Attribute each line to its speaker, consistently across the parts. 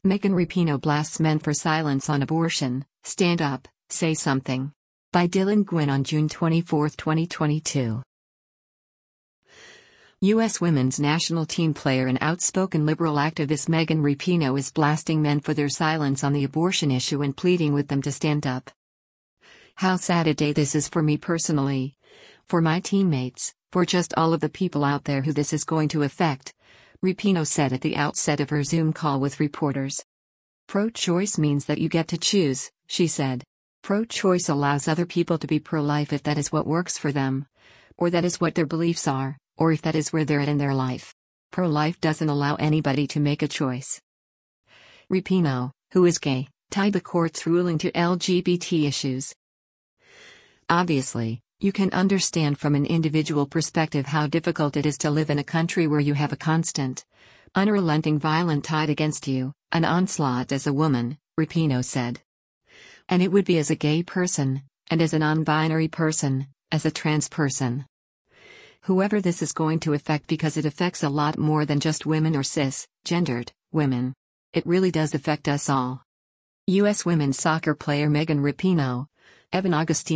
Speaker 1: Megan Rapinoe blasts men for silence on abortion. Stand up, say something. By Dylan Gwynn on June 24, 2022. U.S. women's national team player and outspoken liberal activist Megan Rapinoe is blasting men for their silence on the abortion issue and pleading with them to stand up. How sad a day this is for me personally, for my teammates, for just all of the people out there who this is going to affect, Rapinoe said at the outset of her Zoom call with reporters. Pro-choice means that you get to choose, she said. Pro-choice allows other people to be pro-life if that is what works for them, or that is what their beliefs are, or if that is where they're at in their life. Pro-life doesn't allow anybody to make a choice. Rapinoe, who is gay, tied the court's ruling to LGBT issues. Obviously, you can understand from an individual perspective how difficult it is to live in a country where you have a constant, unrelenting violent tide against you, an onslaught as a woman, Rapinoe said. And it would be as a gay person, and as a non-binary person, as a trans person. Whoever this is going to affect, because it affects a lot more than just women or cis-gendered women. It really does affect us all. U.S. women's soccer player Megan Rapinoe, Evan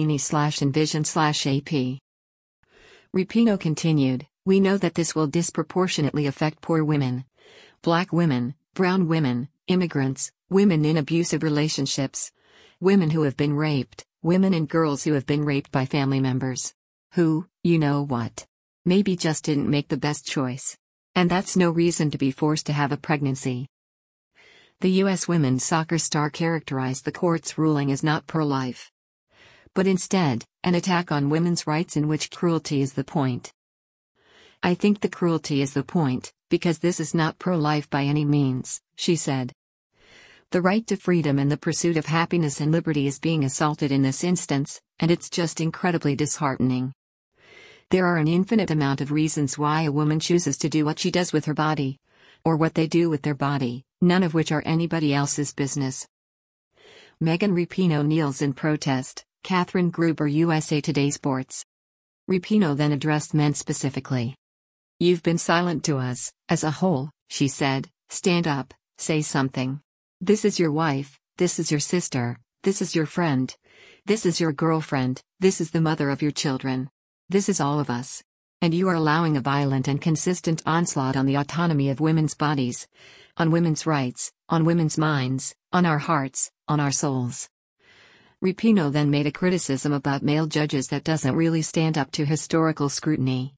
Speaker 1: Augustini/Envision/AP. Rapinoe continued, "We know that this will disproportionately affect poor women, black women, brown women, immigrants, women in abusive relationships, women who have been raped, women and girls who have been raped by family members. Who, you know what? Maybe just didn't make the best choice. And that's no reason to be forced to have a pregnancy." The U.S. women's soccer star characterized the court's ruling as not pro-life, but instead, an attack on women's rights in which cruelty is the point. "I think the cruelty is the point, because this is not pro-life by any means," she said. "The right to freedom and the pursuit of happiness and liberty is being assaulted in this instance, and it's just incredibly disheartening. There are an infinite amount of reasons why a woman chooses to do what she does with her body, or what they do with their body, none of which are anybody else's business." Megan Rapinoe kneels in protest. Catherine Gruber, USA Today Sports. Rapinoe then addressed men specifically. "You've been silent to us, as a whole," she said. "Stand up, say something. This is your wife, this is your sister, this is your friend, this is your girlfriend, this is the mother of your children. This is all of us. And you are allowing a violent and consistent onslaught on the autonomy of women's bodies, on women's rights, on women's minds, on our hearts, on our souls." Rapinoe then made a criticism about male judges that doesn't really stand up to historical scrutiny.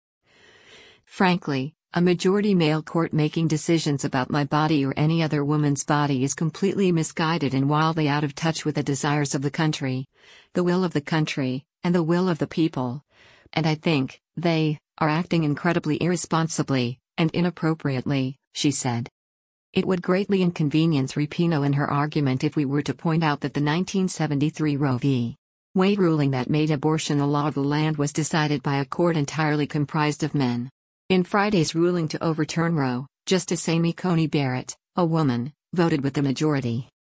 Speaker 1: "Frankly, a majority male court making decisions about my body or any other woman's body is completely misguided and wildly out of touch with the desires of the country, the will of the country, and the will of the people. And I think they are acting incredibly irresponsibly and inappropriately," she said. It would greatly inconvenience Rapinoe in her argument if we were to point out that the 1973 Roe v. Wade ruling that made abortion the law of the land was decided by a court entirely comprised of men. In Friday's ruling to overturn Roe, Justice Amy Coney Barrett, a woman, voted with the majority.